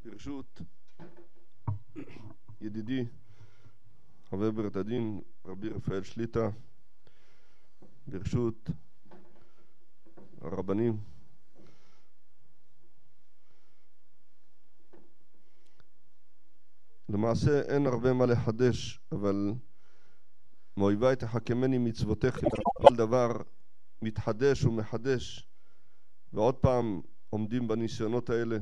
ברשות ידידי חבר בית הדין רבי רפאל שליט"א, ברשות הרבנים, למעשה אין הרבה מה לחדש, אבל מאויבי תחכמני מצוותיך, כל דבר מתחדש ומחדש, ועוד פעם עומדים בניסיונות האלה.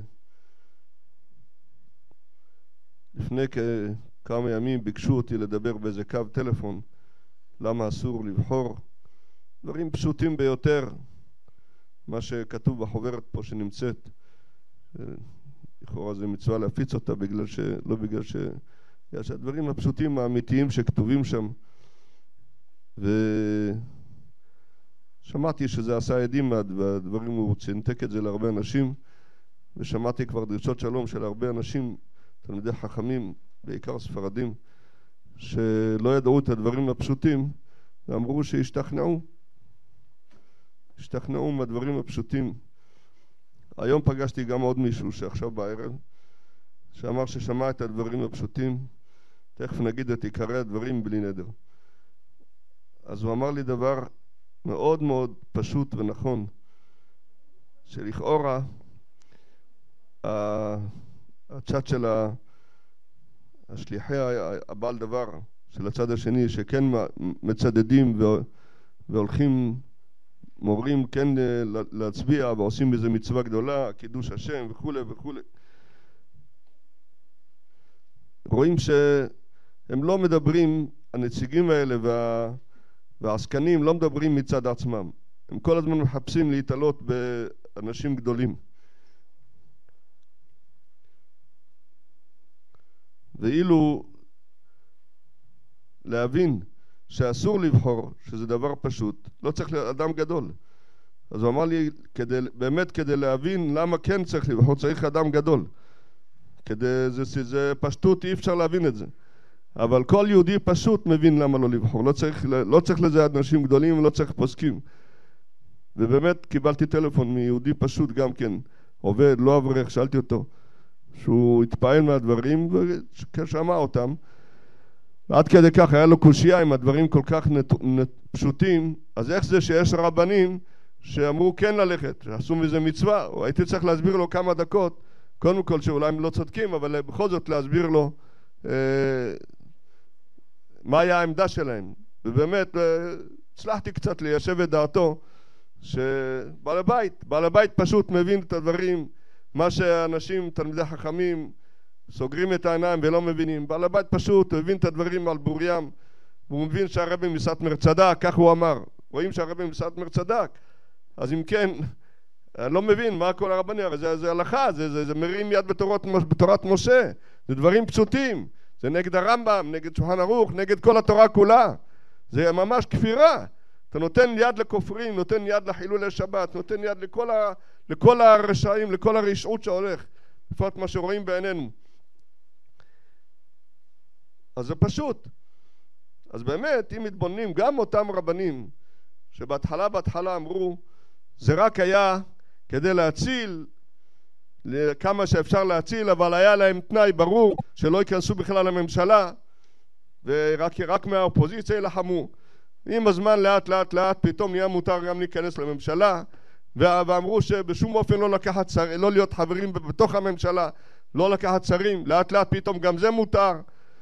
לפני כמה ימים ביקשו אותי לדבר באיזה קו טלפון למה אסור לבחור, דברים פשוטים ביותר, מה שכתוב בחוברת פה שנמצאת, לכאורה זה מצווה להפיץ אותה לא בגלל שהדברים הפשוטים האמיתיים שכתובים שם, ושמעתי שזה עשה עדים והדברים, הוא צנתק את זה להרבה אנשים, ושמעתי כבר דרישות שלום של הרבה אנשים, תלמידי חכמים, בעיקר ספרדים, שלא ידעו את הדברים הפשוטים, ואמרו שהשתכנעו מהדברים הפשוטים. היום פגשתי גם עוד מישהו שעכשיו בערב, שאמר ששמע את הדברים הפשוטים, תכף נגיד את עיקרי הדברים בלי נדר. אז הוא אמר לי דבר מאוד מאוד פשוט ונכון, שלכאורה הצד של השליחי הבעל דבר של הצד השני, שכן מצדדים והולכים מורים כן להצביע ועושים בזה מצווה גדולה, קידוש השם וכו' וכו', רואים שהם לא מדברים, הנציגים האלה והעסקנים לא מדברים מצד עצמם, הם כל הזמן מחפשים להתעלות באנשים גדולים, ואילו להבין שאסור לבחור, שזה דבר פשוט, לא צריך אדם גדול. אז הוא אמר לי, באמת כדי להבין למה כן צריך לבחור, צריך אדם גדול. זה פשטות, אי אפשר להבין את זה. אבל כל יהודי פשוט מבין למה לא לבחור. לא צריך לזה אנשים גדולים ולא צריך פוסקים. ובאמת קיבלתי טלפון מיהודי פשוט גם כן, עובד, לא אברך, שאלתי אותו, שהוא התפעל מהדברים ושמע אותם, ועד כדי כך היה לו קושיה עם הדברים כל כך פשוטים. אז איך זה שיש רבנים שאמרו כן ללכת, שעשו מזה מצווה, או הייתי צריך להסביר לו כמה דקות, קודם כל שאולי הם לא צודקים, אבל בכל זאת להסביר לו מה היה העמדה שלהם. ובאמת הצלחתי קצת ליישב את דעתו, שבעל הבית פשוט מבין את הדברים, מה שאנשים, תלמידי חכמים, סוגרים את העיניים ולא מבינים. בעל הבית פשוט הבין את הדברים על בוריים, והוא מבין שהרבי מסאטמר צדק, כך הוא אמר. רואים שהרבי מסאטמר צדק, אז אם כן, אני לא מבין מה כל הרבנים, הרי זה הלכה, זה מרים יד בתורת משה, זה דברים פשוטים, זה נגד הרמב"ם, נגד שולחן ערוך, נגד כל התורה כולה, זה ממש כפירה. אתה נותן יד לכופרים, נותן יד לחילולי שבת, נותן יד לכל הרשעים, לכל הרשעות שהולך, לפחות מה שרואים בעינינו. אז זה פשוט. אז באמת, אם מתבוננים, גם אותם רבנים שבהתחלה אמרו, זה רק היה כדי להציל, כמה שאפשר להציל, אבל היה להם תנאי ברור שלא ייכנסו בכלל לממשלה, ורק מהאופוזיציה ילחמו. עם הזמן לאט פתאום נהיה מותר גם להיכנס לממשלה, ואמרו שבשום אופן לא להיות חברים בתוך הממשלה, לא לקחת שרים, לאט פתאום גם זה מותר.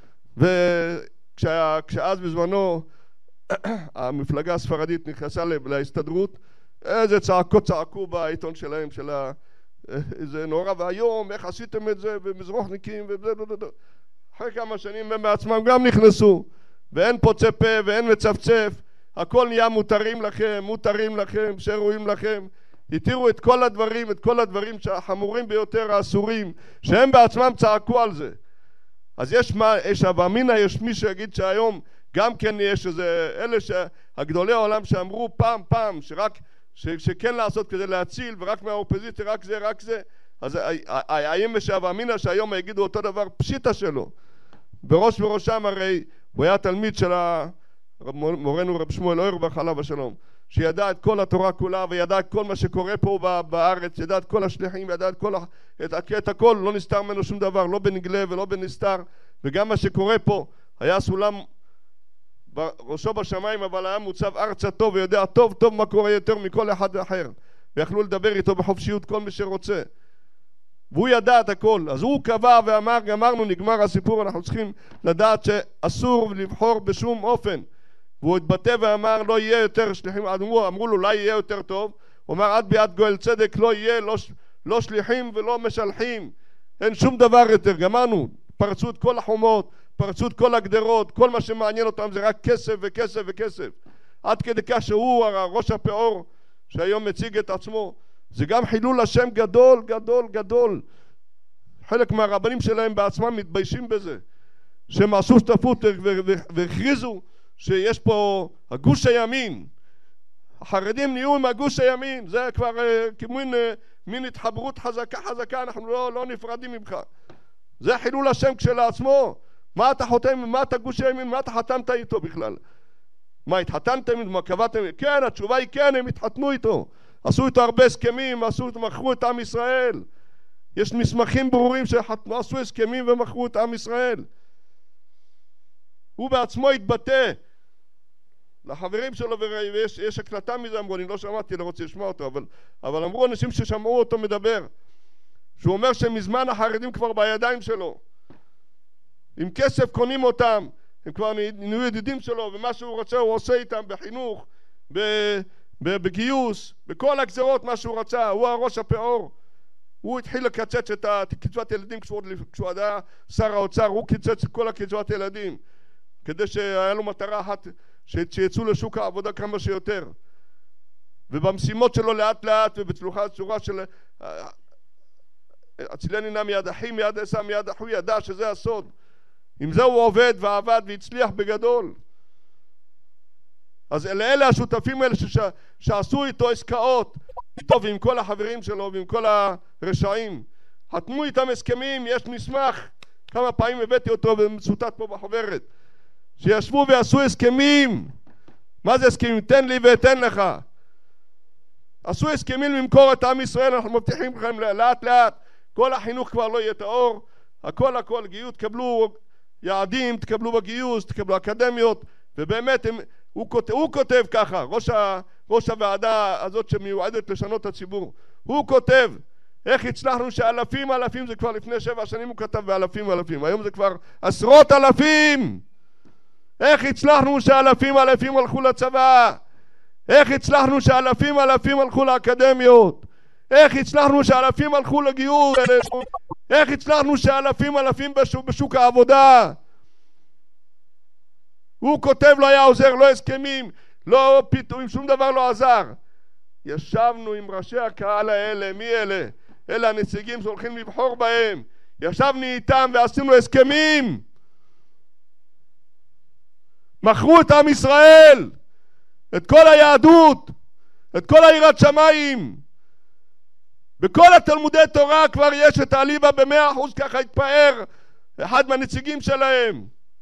וכשאז בזמנו המפלגה הספרדית נכנסה להסתדרות, איזה צעקות צעקו בעיתון שלהם, זה נורא והיום, איך עשיתם את זה, ומזרוחניקים וזה. אחרי כמה שנים הם בעצמם גם נכנסו, ואין פוצה פה ואין מצפצף, הכל נהיה מותרים לכם, שרואים לכם. התירו את כל הדברים החמורים ביותר, האסורים, שהם בעצמם צעקו על זה. אז יש אבאמינא, יש מי שיגיד שהיום גם כן יש אלה שהגדולי העולם שאמרו פעם שכן לעשות כדי להציל, ורק מהאופוזיציה רק זה. אז האם יש אבאמינא שהיום יגידו אותו דבר פשיטה שלו. בראש וראשם הרי הוא היה תלמיד של מורנו רב שמואל אוירבך עליו השלום, שידע את כל התורה כולה וידע את כל מה שקורה פה בארץ, ידע את כל השליחים, ידע את הכל, לא נסתר ממנו שום דבר, לא בנגלה ולא בנסתר. וגם מה שקורה פה, היה סולם ראשו בשמיים, אבל היה מוצב ארצה טוב ויודע טוב טוב מה קורה יותר מכל אחד אחר, ויכלו לדבר איתו בחופשיות כל מי שרוצה, והוא ידע את הכל. אז הוא קבע ואמר, גמרנו, נגמר הסיפור, אנחנו צריכים לדעת שאסור לבחור בשום אופן. והוא התבטא ואמר לא יהיה יותר שליחים, אמרו לו אולי יהיה יותר טוב, הוא אמר עד ביאת גואל צדק לא יהיה לא שליחים ולא משלחים, אין שום דבר יותר. גמרנו, פרצו את כל החומות, פרצו את כל הגדרות, כל מה שמעניין אותם זה רק כסף וכסף וכסף, עד כדי כך שהוא ראש הפאור שהיום מציג את עצמו. זה גם חילול השם גדול גדול גדול. חלק מהרבנים שלהם בעצמם מתביישים בזה, שהם עשו שותפות והכריזו שיש פה הגוש הימין, החרדים נהיו עם הגוש הימין, זה כבר מין התחברות חזקה, אנחנו לא נפרדים ממך. זה חילול השם כשלעצמו. מה אתה חותם, מה אתה גוש הימין, מה אתה חתמת איתו בכלל? מה, התחתנתם, מה קבעתם? כן, התשובה היא כן, הם התחתנו איתו, עשו איתו הרבה הסכמים, מכרו את עם ישראל. יש מסמכים ברורים שעשו הסכמים ומכרו את עם ישראל. הוא בעצמו התבטא לחברים שלו, ויש הקלטה מזה, אמרו, אני לא שמעתי, לא רוצה לשמוע אותו, אבל אמרו אנשים ששמעו אותו מדבר, שהוא אומר שמזמן החרדים כבר בידיים שלו, עם כסף קונים אותם, הם כבר נהיו ידידים שלו, ומה שהוא רוצה הוא עושה איתם בחינוך, בגיוס, בכל הגזרות מה שהוא רצה. הוא הראש הפאור, הוא התחיל לקצץ את קצבת ילדים כשהוא היה שר האוצר, הוא קיצץ את כל הקצבת ילדים, כדי שהיה לו מטרה אחת, שיצאו לשוק העבודה כמה שיותר. ובמשימות שלו לאט לאט ובצורה של הצילני נא מיד אחי מיד עשה מיד אחו, ידע שזה הסוד. עם זה הוא עובד ועבד והצליח בגדול. אז אלה השותפים האלה שעשו איתו עסקאות, איתו ועם כל החברים שלו ועם כל הרשעים, חתמו איתם הסכמים. יש מסמך, כמה פעמים הבאתי אותו ומצוטט פה בחוברת, שישבו ועשו הסכמים. מה זה הסכמים? תן לי ואתן לך. עשו הסכמים למכור את עם ישראל. אנחנו מבטיחים לכם לאט לאט כל החינוך כבר לא יהיה טהור, הכל גיוס, תקבלו יעדים, תקבלו בגיוס, תקבלו אקדמיות. ובאמת הוא כותב ככה, ראש הוועדה הזאת שמיועדת לשנות הציבור, הוא כותב איך הצלחנו שאלפים, זה כבר לפני 7 שנים הוא כתב באלפים, היום זה כבר עשרות אלפים. איך הצלחנו שאלפים הלכו לצבא, איך הצלחנו שאלפים הלכו לאקדמיות, איך הצלחנו שאלפים הלכו לגיוס, איך הצלחנו שאלפים בשוק העבודה. הוא כותב לא היה עוזר, לא הסכמים, לא פיתויים, שום דבר לא עזר. ישבנו עם ראשי הקהל האלה. מי אלה? אלה הנציגים שהולכים לבחור בהם. ישבנו איתם ועשינו הסכמים. מכרו את עם ישראל, את כל היהדות, את כל היראת שמיים. בכל התלמודי תורה כבר יש את האליבא ב100%, ככה התפאר אחד מהנציגים שלהם.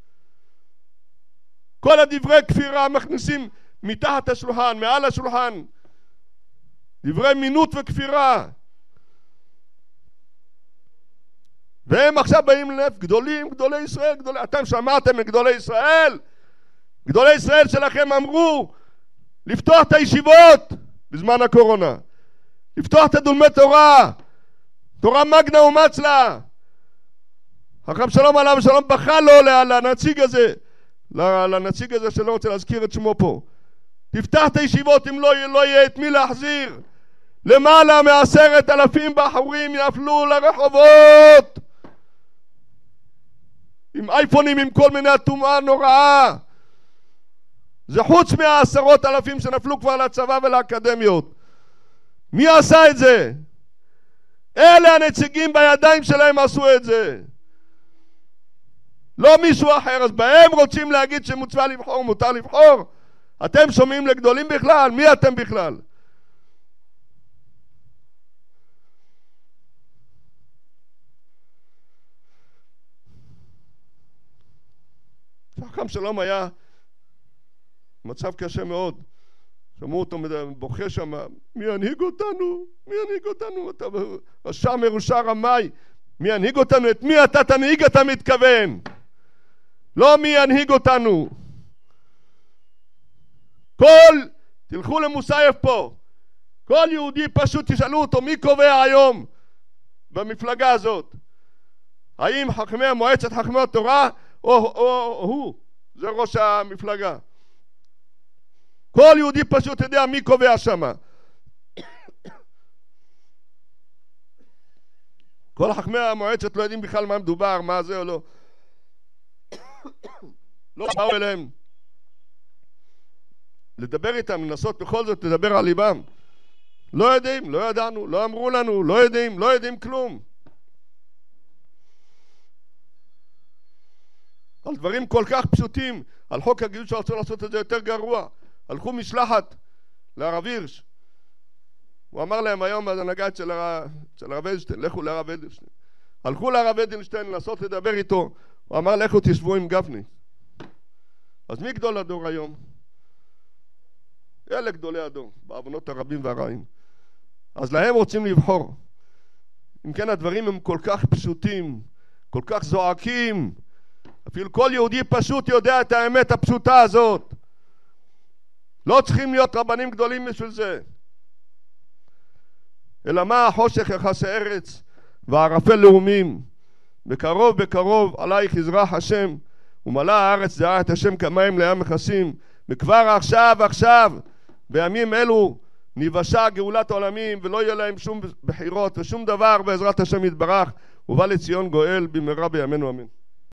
כל הדברי כפירה מכניסים מתחת השולחן, מעל השולחן, דברי מינות וכפירה. והם עכשיו באים לנפט, גדולי ישראל, אתם שמעתם מגדולי ישראל? גדולי ישראל שלכם אמרו לפתוח את הישיבות בזמן הקורונה, לפתוח את הדולמי תורה מגנה ומצלה. חכם שלום עליו ושלום בכה לו לנציג הזה שלא רוצה להזכיר את שמו פה. תפתח את הישיבות, אם לא יהיה את מי להחזיר. למעלה מ10,000 בחורים יפלו לרחובות עם אייפונים, עם כל מיני טומאה נוראה. זה חוץ מ10,000 שנפלו כבר לצבא ולאקדמיות. מי עשה את זה? אלה הנציגים בידיים שלהם עשו את זה, לא מישהו אחר. אז בהם רוצים להגיד שמצווה לבחור, מותר לבחור? אתם שומעים לגדולים בכלל? מי אתם בכלל? חכם שלום היה מצב קשה מאוד, שמעו אותו בוכה שם, מי ינהיג אותנו? מי ינהיג אותנו? אתה רשע מרושע רמאי, מי ינהיג אותנו? את מי אתה תנהיג אתה מתכוון? לא מי ינהיג אותנו. תלכו למוסייב פה, כל יהודי פשוט תשאלו אותו מי קובע היום במפלגה הזאת, האם חכמי מועצת חכמי התורה או הוא, זה ראש המפלגה. כל יהודי פשוט יודע מי קובע שם. כל חכמי המועצת לא יודעים בכלל מה מדובר, מה זה או לא. לא באו אליהם לדבר איתם, לנסות בכל זאת לדבר על ליבם. לא יודעים, לא ידענו, לא אמרו לנו, לא יודעים כלום. על דברים כל כך פשוטים, על חוק הגיוס שרצו לעשות את זה יותר גרוע. הלכו משלחת לרב הירש, הוא אמר להם היום בהנהגה של הרב אדלשטיין, לכו לרב אדלשטיין. הלכו לרב אדלשטיין לנסות לדבר איתו, הוא אמר לכו תשבו עם גפני. אז מי גדול הדור היום? אלה גדולי הדור, בעוונות הרבים והרעים. אז להם רוצים לבחור. אם כן הדברים הם כל כך פשוטים, כל כך זועקים, אפילו כל יהודי פשוט יודע את האמת הפשוטה הזאת. לא צריכים להיות רבנים גדולים בשביל זה. אלא מה החושך יחסי ארץ וערפל לאומים. בקרוב עלייך יזרח השם ומלא הארץ דעה את השם כמים לים מכסים. וכבר עכשיו בימים אלו נבשה גאולת העולמים ולא יהיה להם שום בחירות ושום דבר בעזרת השם יתברך ובא לציון גואל במהרה בימינו אמן.